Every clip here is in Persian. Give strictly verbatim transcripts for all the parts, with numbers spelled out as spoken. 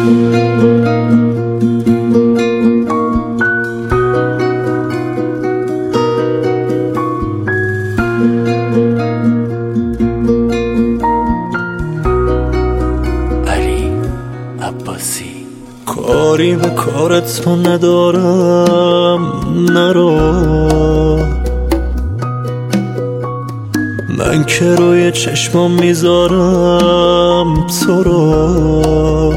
کاری به کارت تو ندارم، نرو. من که روی چشمام میذارم تو رو.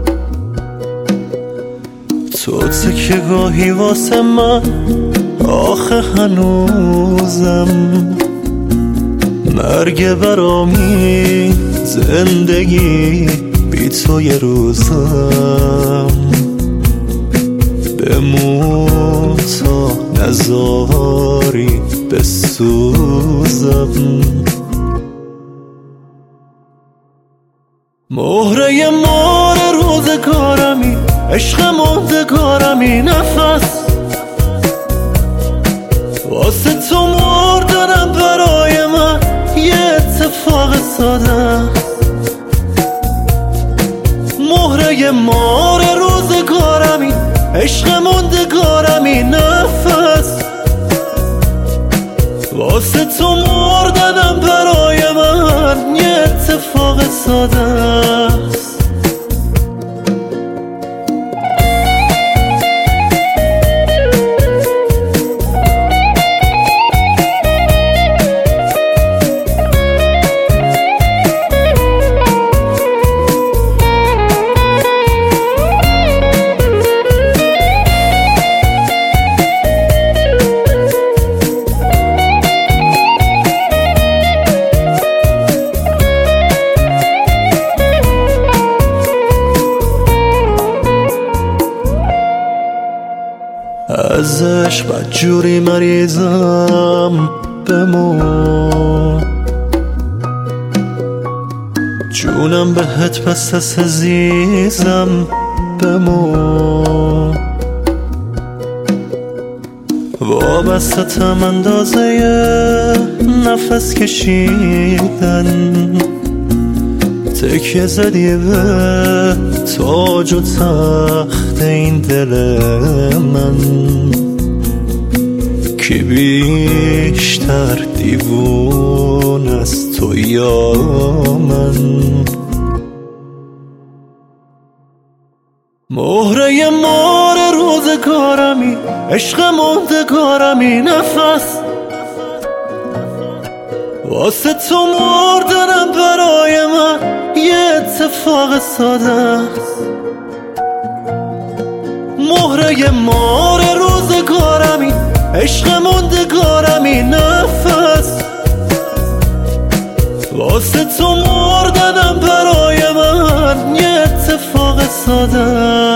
تو که گاهی واسه من آخه هنوزم مرگ برامی، زندگی بی تو یه روزم. بمون تا نزاری بسوزم. مهره مار روزگارمی، عشق ماندگارمی، نفس واسه تو مردنم برای من یه اتفاق ساده. مهره مار روزگارمی، عشق ماندگارمی، نفس واسه تو مردنم برای من یه اتفاق ساده است. ازش بدجوری مریضم، بمون جونم بهت پس از عزیزم، بمون وابستم اندازه نفس کشیدن. تکیه زدی به تاج و تخت این دل من، کی بیشتر دیوون از تو یا من. مهره مار روزگارمی، عشق ماندگارمی، نفس واسه تو مردنم برای من یه اتفاق ساده است. مهره مار روزگارمی، عشق ماندگارمی، نفس واسه تو مردنم برای من یه اتفاق ساده است.